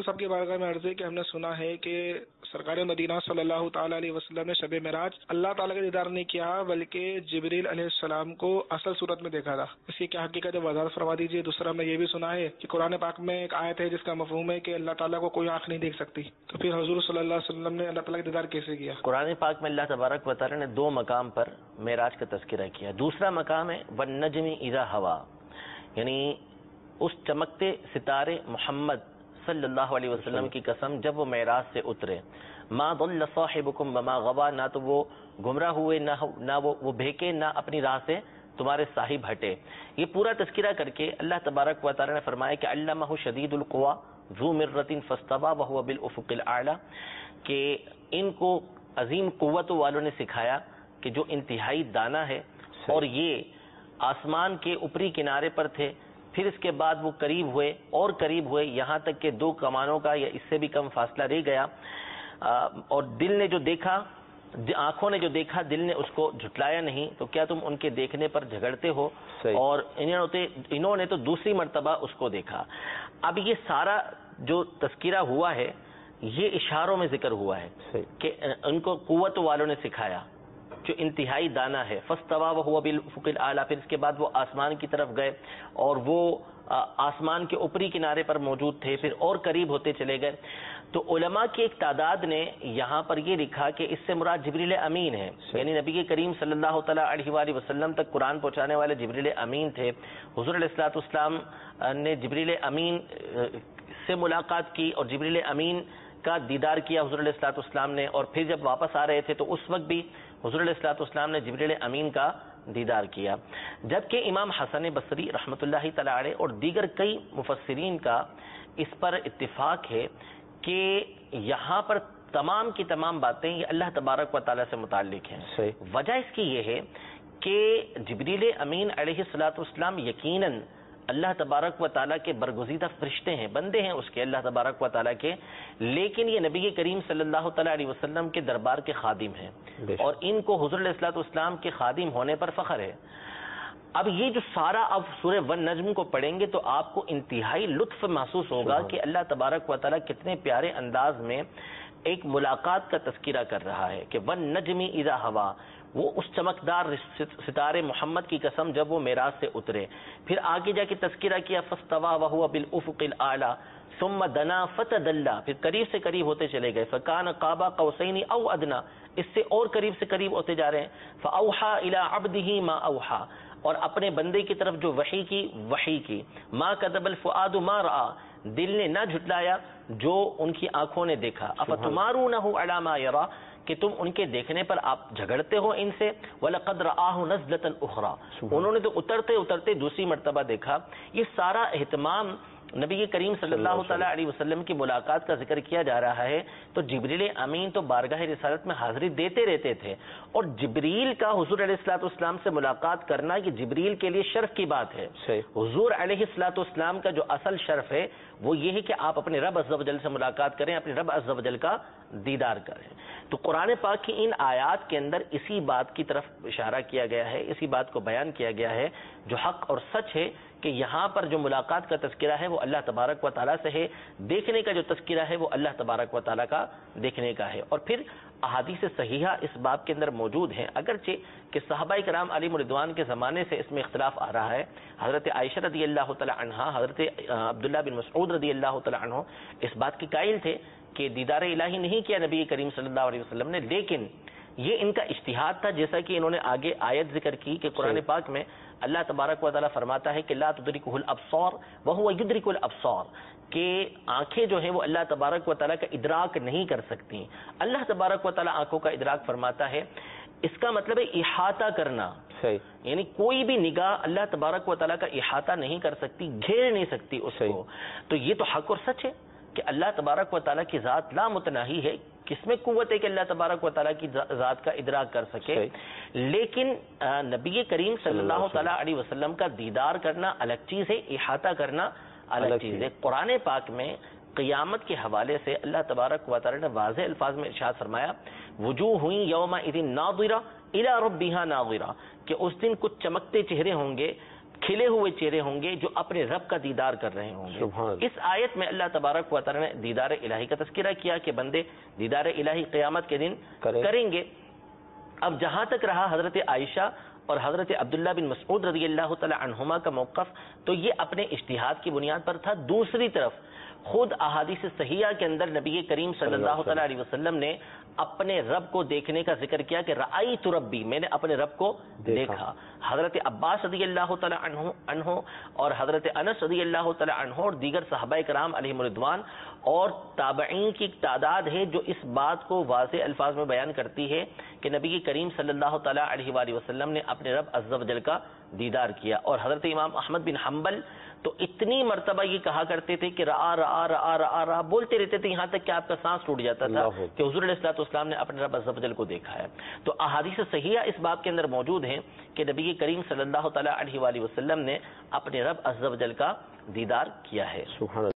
تو سب کی بارگاہ میں عرض ہے کہ ہم نے سنا ہے کہ سرکار مدینہ صلی اللہ تعالی علیہ وسلم نے شب معراج اللہ تعالیٰ کا دیدار نہیں کیا بلکہ جبریل علیہ السلام کو اصل صورت میں دیکھا تھا. اس کی کیا حقیقت ہے وضاحت فرما دیجیے. دوسرا ہم نے یہ بھی سنا ہے کہ قرآن پاک میں ایک آیت ہے جس کا مفہوم ہے کہ اللہ تعالیٰ کو کوئی آنکھ نہیں دیکھ سکتی, تو پھر حضور صلی اللہ علیہ وسلم نے اللہ تعالیٰ کا دیدار کیسے کیا؟ قرآن پاک میں اللہ تبارک و تعالیٰ نے 2 مقام پر معراج کا تذکرہ کیا. دوسرا مقام ہے والنجم اذا ہوا, یعنی اس چمکتے ستارے محمد صلی اللہ علیہ وسلم کی قسم جب وہ معراج سے اترے. ما ضل صاحبکم وما غوا, نہ تو وہ گمراہ ہوئے نہ وہ بھیکے نہ اپنی راہ سے تمہارے صاحب ہٹے. یہ پورا تذکرہ کر کے اللہ تبارک و تعالی نے فرمایا کہ علمہ شدید القوا ذو مرۃ فاستوى وهو بالافق الاعلى, کہ ان کو عظیم قوت والوں نے سکھایا کہ جو انتہائی دانا ہے, اور یہ آسمان کے اوپری کنارے پر تھے. پھر اس کے بعد وہ قریب ہوئے اور قریب ہوئے یہاں تک کہ 2 کمانوں کا یا اس سے بھی کم فاصلہ رہ گیا. اور دل نے جو دیکھا, آنکھوں نے جو دیکھا, دل نے اس کو جھٹلایا نہیں. تو کیا تم ان کے دیکھنے پر جھگڑتے ہو؟ اور انہوں نے تو دوسری مرتبہ اس کو دیکھا. اب یہ سارا جو تذکرہ ہوا ہے یہ اشاروں میں ذکر ہوا ہے کہ ان کو قوت والوں نے سکھایا جو انتہائی دانا ہے. فاستوى وهو بالافق الاعلى, پھر اس کے بعد وہ آسمان کی طرف گئے اور وہ آسمان کے اوپری کنارے پر موجود تھے, پھر اور قریب ہوتے چلے گئے. تو علماء کی ایک تعداد نے یہاں پر یہ لکھا کہ اس سے مراد جبریل امین ہے, یعنی نبی کریم صلی اللہ تعالیٰ علیہ وآلہ وسلم تک قرآن پہنچانے والے جبریل امین تھے. حضور علیہ الصلوۃ والسلام نے جبریل امین سے ملاقات کی اور جبریل امین کا دیدار کیا حضور علیہ الصلوۃ والسلام نے. اور پھر جب واپس آ رہے تھے تو اس وقت بھی حضور علیہ الصلوۃ والسلام نے جبریل امین کا دیدار کیا. جبکہ امام حسن بصری رحمۃ اللہ تعالی علیہ اور دیگر کئی مفسرین کا اس پر اتفاق ہے کہ یہاں پر تمام کی تمام باتیں یہ اللہ تبارک و تعالیٰ سے متعلق ہیں. وجہ اس کی یہ ہے کہ جبریل امین علیہ الصلوۃ والسلام یقیناً اللہ تبارک و تعالیٰ کے برگزیدہ فرشتے ہیں, بندے ہیں اس کے اللہ تبارک و تعالیٰ کے, لیکن یہ نبی کریم صلی اللہ تعالیٰ علیہ وسلم کے دربار کے خادم ہیں اور ان کو حضور علیہ الصلوۃ والسلام کے خادم ہونے پر فخر ہے. اب یہ جو سارا اب سورہ والنجم کو پڑھیں گے تو آپ کو انتہائی لطف محسوس ہوگا کہ اللہ تبارک و تعالیٰ کتنے پیارے انداز میں ایک ملاقات کا تذکرہ کر رہا ہے کہ والنجم اذا ہوا, وہ اس چمکدار ستارے محمد کی قسم جب وہ معراج سے اترے. پھر آگے جا کے تذکرہ کیا فاستوى وهو بالافق الاعلى ثم دنا فتدلى, پھر قریب سے قریب ہوتے چلے گئے. فكان قاب قوسين او ادنى, اس سے اور قریب سے قریب ہوتے جا رہے ہیں. فاوحى الى عبده ما اوحى, اور اپنے بندے کی طرف جو وحی کی. ما كذب الفؤاد ما راى, دل نے نہ جھٹلایا جو ان کی آنکھوں نے دیکھا. افتمارونه على ما يرى, کہ تم ان کے دیکھنے پر آپ جھگڑتے ہو ان سے. وَلَقَدْ رَآهُ نَزْلَةً أُخْرَى, انہوں نے تو اترتے دوسری مرتبہ دیکھا. یہ سارا اہتمام نبی کریم صلی اللہ تعالیٰ علیہ وسلم کی ملاقات کا ذکر کیا جا رہا ہے. تو جبریل امین تو بارگاہ رسالت میں حاضری دیتے رہتے تھے, اور جبریل کا حضور علیہ الصلوۃ والسلام سے ملاقات کرنا یہ جبریل کے لیے شرف کی بات ہے. حضور علیہ الصلوۃ والسلام کا جو اصل شرف ہے وہ یہ ہے کہ آپ اپنے رب عز و جل سے ملاقات کریں, اپنے رب عز و جل کا دیدار کریں. تو قرآن پاک کی ان آیات کے اندر اسی بات کی طرف اشارہ کیا گیا ہے, اسی بات کو بیان کیا گیا ہے جو حق اور سچ ہے کہ یہاں پر جو ملاقات کا تذکرہ ہے وہ اللہ تبارک و تعالیٰ سے ہے, دیکھنے کا جو تذکرہ ہے وہ اللہ تبارک و تعالیٰ کا دیکھنے کا ہے. اور پھر احادیث صحیحہ اس باب کے اندر موجود ہیں, اگرچہ کہ صحابہ کرام علیہم رضوان کے زمانے سے اس میں اختلاف آ رہا ہے. حضرت عائشہ رضی اللہ تعالی عنہا, حضرت عبداللہ بن مسعود رضی اللہ تعالی عنہ اس بات کے قائل تھے کہ دیدار الہی نہیں کیا نبی کریم صلی اللہ علیہ وسلم نے, لیکن یہ ان کا اجتہاد تھا, جیسا کہ انہوں نے آگے آیت ذکر کی کہ قرآن پاک میں اللہ تبارک و تعالیٰ فرماتا ہے کہ لا تدرکہ الابصار وہو یدرک الابصار, کہ آنکھیں جو ہیں وہ اللہ تبارک و تعالیٰ کا ادراک نہیں کر سکتی. اللہ تبارک و تعالیٰ آنکھوں کا ادراک فرماتا ہے, اس کا مطلب ہے احاطہ کرنا, یعنی کوئی بھی نگاہ اللہ تبارک و تعالیٰ کا احاطہ نہیں کر سکتی, گھیر نہیں سکتی اس کو. تو یہ تو حق اور سچ ہے کہ اللہ تبارک و تعالیٰ کی ذات لا متناہی ہے, کس میں قوت ہے کہ اللہ تبارک و تعالیٰ کی ذات کا ادراک کر سکے. لیکن نبی کریم صلی اللہ تعالیٰ علیہ وسلم کا دیدار کرنا الگ چیز ہے, احاطہ کرنا الگ چیز ہے. قرآن پاک میں قیامت کے حوالے سے اللہ تبارک و تعالیٰ نے واضح الفاظ میں ارشاد فرمایا وجوہ یومئذ ناظرہ الی ربہا ناظرہ, کہ اس دن کچھ چمکتے چہرے ہوں گے کھلے ہوئے چہرے ہوں گے جو اپنے رب کا دیدار کر رہے ہوں گے. اس آیت میں اللہ تبارک و تعالی نے دیدار الہی کا تذکرہ کیا کہ بندے دیدار الہی قیامت کے دن کریں گے. اب جہاں تک رہا حضرت عائشہ اور حضرت عبداللہ بن مسعود رضی اللہ تعالی عنہما کا موقف، تو یہ اپنے اجتہاد کی بنیاد پر تھا. دوسری طرف خود احادیث صحیحہ کے اندر نبی کریم صلی اللہ تعالی علیہ وسلم نے اپنے رب کو دیکھنے کا ذکر کیا کہ رأیت ربی، میں نے اپنے رب کو دیکھا. حضرت عباس رضی اللہ تعالی عنہ اور حضرت انس رضی اللہ تعالی عنہ اور دیگر صحابہ کرام علیہم رضوان اور تابعین کی تعداد ہے جو اس بات کو واضح الفاظ میں بیان کرتی ہے کہ نبی کریم صلی اللہ تعالی علیہ وآلہ وسلم نے اپنے رب عز و جل کا دیدار کیا. اور حضرت امام احمد بن حنبل تو اتنی مرتبہ یہ کہا کرتے تھے کہ رآ رآ رآ رآ رآ بولتے رہتے تھے، یہاں تک کہ آپ کا سانس ٹوٹ جاتا تھا کہ حضور علیہ الصلوۃ والسلام نے اپنے رب عز و جل کو دیکھا ہے. تو احادیث صحیحہ اس باب کے اندر موجود ہیں کہ نبی کریم صلی اللہ تعالی علیہ وآلہ وسلم نے اپنے رب عز و جل کا دیدار کیا ہے.